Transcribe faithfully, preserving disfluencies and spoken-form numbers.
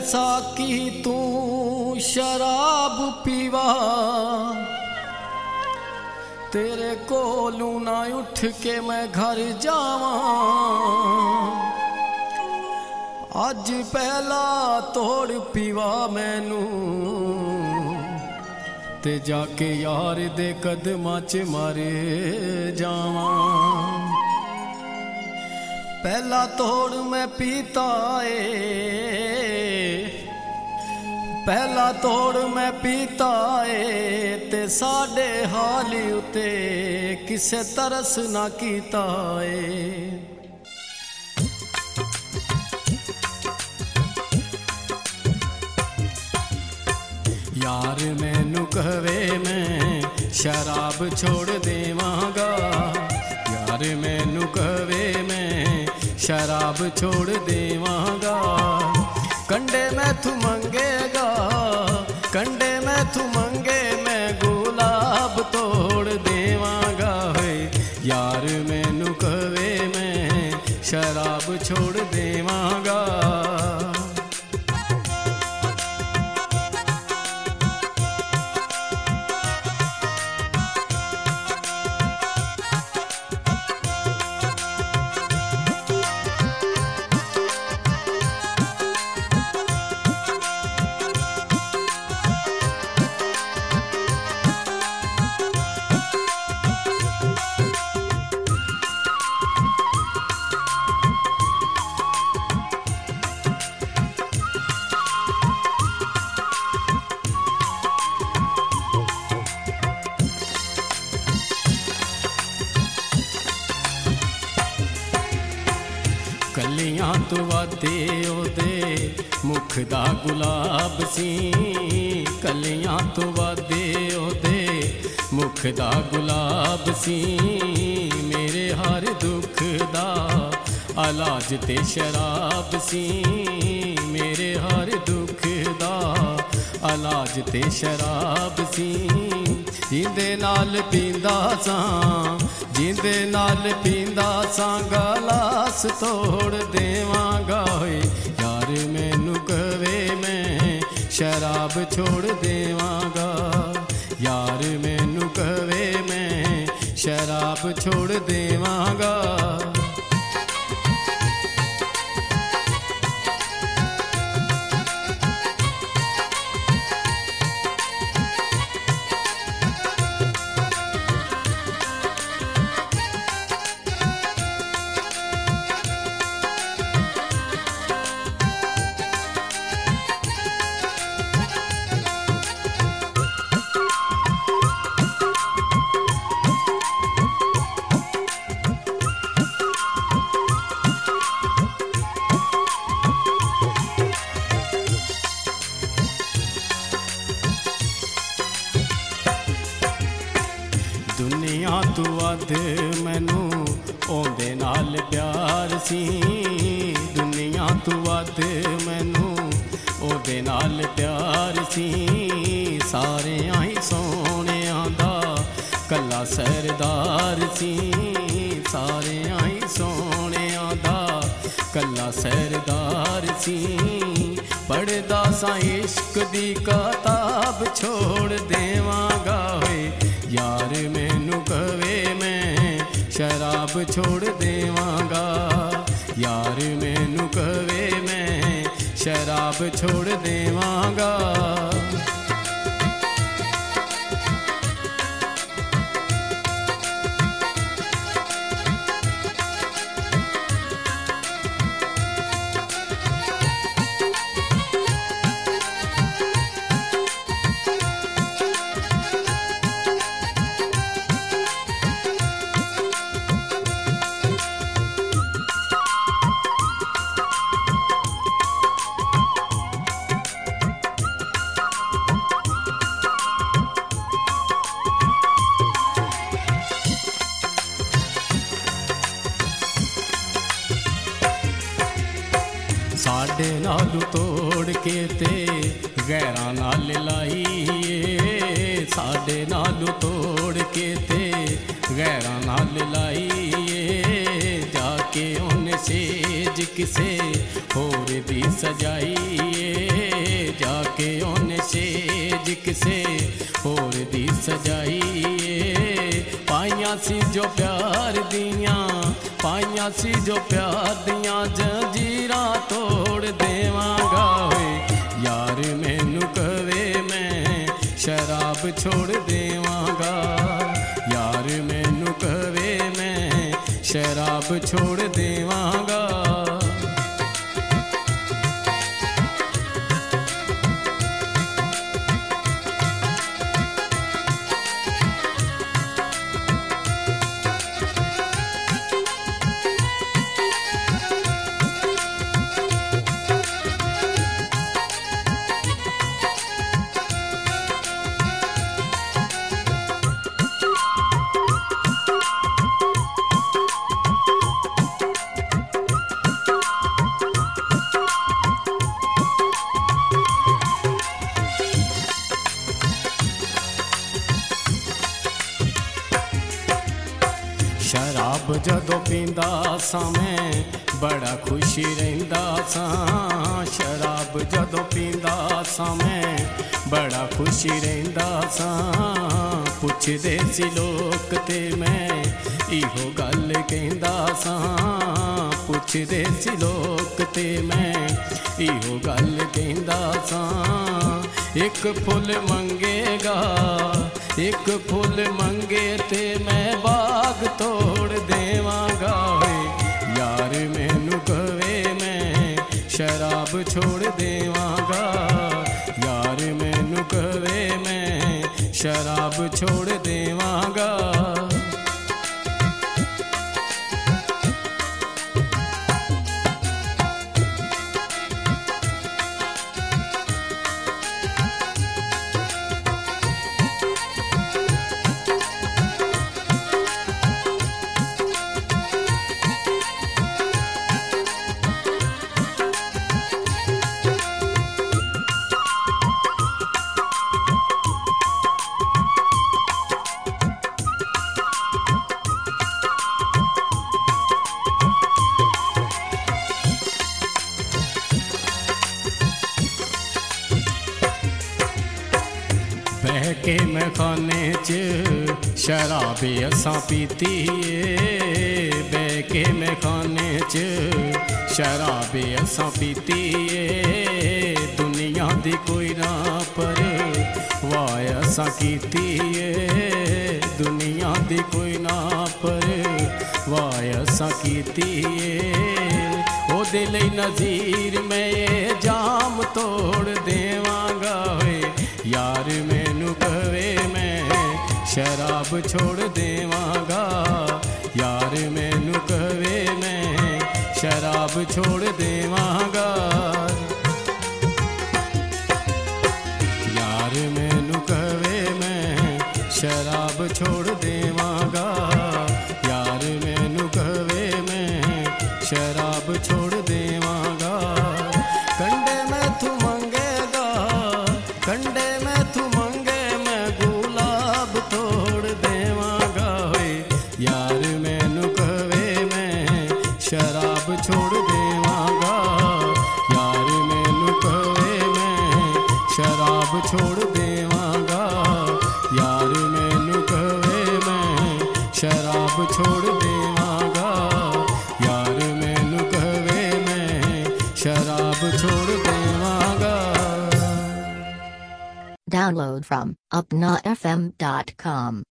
साकी तू शराब पीवा, तेरे कोलू ना उठ के मैं घर जावा। अज पहला तोड़ पीवा मैनू, ते जाके यार दे कदमां च मारे जावा। पहला तोड़ मैं पीता ए, पहला तोड़ मैं पीता ए, ते साडे हाल उते किसे तरस ना कीता ए। यार मैनू कहवे मैं शराब छोड़ देवांगा, यार मैनू कहवे मैं शराब छोड़ देवांगा। कंडे मैं तू मंगेगा, कंडे मैं तू मंगे मैं गुलाब तोड़ देवांगा। यार मैनू कहवे मैं शराब छोड़ देवांगा। कलियां तो वादे ओदे मुख दा गुलाब सी, कलियां तो वादे ओदे मुख दा गुलाब सी। मेरे हर दुख दा इलाज ते शराब सी, मेरे हर दुख दा इलाज ते शराब सी। जिंदे नाल पींदा सां, जिंदे नाल पींदा सां गलास तोड़ देवांगा। यार मैनू कहवे मैं शराब छोड़ देवांगा, यार मैनू कहवे मैं शराब छोड़ देवांगा। दुनिया तू अध मैनू ओंदे नाल प्यार सी, दुनिया तू अध मैनू ओंदे नाल प्यार सी। सारे आई सोने दा कला सरदार सी, सारे आई सोने दा कला सरदार सी। पढ़दा सा इश्क दी किताब छोड़ देवांगा। यार मैनू कहवे मैं शराब छोड़ देवांगा, यार मैनू कहवे मैं शराब छोड़ देवांगा। साडे नालू तोड़ के ते गैरां नाल लाईए, साडे नालू तोड़ के ते गैरां नाल लाईए। जाके उन्हें सेज ਕਿਸੇ ਹੋਰ ਦੀ ਸਜਾਈ ਏ ਜਾਕੇ ਉਹਨੇ ਸੇਜ ਕਿਸੇ ਹੋਰ ਦੀ ਸਜਾਈ ਏ ਪਾਈਆਂ ਸੀ ਜੋ ਪਿਆਰ ਦੀਆਂ ਪਾਈਆਂ ਸੀ ਜੋ ਪਿਆਰ ਦੀਆਂ ਜੰਜੀਰਾਂ ਤੋੜ ਦੇਵਾਂਗਾ ਓਏ ਯਾਰ ਮੈਨੂੰ ਕਵੇ ਮੈਂ ਸ਼ਰਾਬ ਛੋੜ ਦੇਵਾਂਗਾ ਯਾਰ ਮੈਨੂੰ ਕਵੇ ਮੈਂ ਸ਼ਰਾਬ ਛੋੜ ਦੇਵਾਂਗਾ ਸ਼ਰਾਬ ਜਦੋਂ ਪੀਂਦਾ ਸਾਂ ਮੈਂ ਬੜਾ ਖੁਸ਼ ਰਹਿੰਦਾ ਸਾਂ ਸ਼ਰਾਬ ਜਦੋਂ ਪੀਂਦਾ ਸਾਂ ਮੈਂ ਬੜਾ ਖੁਸ਼ ਰਹਿੰਦਾ ਸਾਂ ਪੁੱਛਦੇ ਸੀ ਲੋਕ ਤੇ ਮੈਂ ਇਹੋ ਗੱਲ ਕਹਿੰਦਾ ਸਾਂ ਪੁੱਛਦੇ ਸੀ ਲੋਕ ਤੇ ਮੈਂ ਇਹੋ ਗੱਲ ਕਹਿੰਦਾ ਸਾਂ ਇੱਕ ਫੁੱਲ ਮੰਗੇਗਾ ਇੱਕ ਫੁੱਲ ਮੰਗੇ ਤੇ ਮੈਂ ਬਾਗ ਤੋੜ ਦੇਵਾਂਗਾ ਓਏ ਯਾਰ ਮੈਨੂੰ ਕਵੇ ਮੈਂ ਸ਼ਰਾਬ ਛੋੜ ਦੇਵਾਂਗਾ ਯਾਰ ਮੈਨੂੰ ਕਵੇ ਮੈਂ ਸ਼ਰਾਬ ਛੋੜ ਦੇਵਾਂਗਾ ਬਹਿ ਕੇ ਮੈਂ ਖਾਨੇ 'ਚ ਸ਼ਰਾਬ ਅਸਾਂ ਪੀਤੀ ਏ ਬਹਿ ਕੇ ਮੈਂ ਖਾਨੇ 'ਚ ਸ਼ਰਾਬ ਅਸਾਂ ਪੀਤੀ ਏ ਦੁਨੀਆ ਦੀ ਕੋਈ ਨਾ ਪਰ ਵਾਹ ਅਸਾਂ ਕੀਤੀ ਏ ਦੁਨੀਆ ਦੀ ਕੋਈ ਨਾ ਪਰ ਵਾਹ ਅਸਾਂ ਕੀਤੀ ਏ ਉਹਦੇ ਲਈ ਨਜ਼ੀਰ ਮੈਂ ਇਹ ਜਾਮ ਤੋੜ ਦੇਵਾਂਗਾ ਓਏ ਯਾਰ ਮੈਨੂੰ ਕਵੇ ਮੈਂ ਸ਼ਰਾਬ ਛੋੜ ਦੇਵਾਂਗਾ ਯਾਰ ਮੈਨੂੰ ਕਵੇ ਮੈਂ ਸ਼ਰਾਬ ਛੋੜ ਦੇਵਾਂਗਾ ਯਾਰ ਮੈਨੂੰ ਕਵੇ ਮੈਂ ਸ਼ਰਾਬ ਛੋੜ ਦੇਵਾਂਗਾ ਯਾਰ ਮੈਨੂੰ ਕਵੇ ਮੈਂ ਸ਼ਰਾਬ ਛੋੜ ਦੇਵਾਂਗਾ ਕੰਡੇ ਮੈਥੋਂ ਮੰਗੇਗਾ ਕੰਡੇ ਮੈਥੋਂ ਮੰਗੇ ਮੈਂ ਗੁਲਾਬ ਤੋੜ ਦੇਵਾਂਗਾ ਓਏ ਯਾਰ ਮੈਨੂੰ ਕਵੇ ਮੈਂ ਸ਼ਰਾਬ ਛੋੜ ਦੇਵਾਂਗਾ ਯਾਰ ਮੈਨੂੰ ਕਵੇ ਮੈਂ ਸ਼ਰਾਬ ਛੋੜ ਦੇਵਾਂਗਾ ਯਾਰ ਮੈਨੂੰ ਕਵੇ ਮੈਂ ਸ਼ਰਾਬ ਛੋੜ ਦੇਵਾਂਗਾ ਯਾਰ ਮੈਨੂੰ ਕਵੇ ਮੈਂ ਸ਼ਰਾਬ ਛੋੜ ਦੇਵਾਂਗਾ Download from upna f m dot com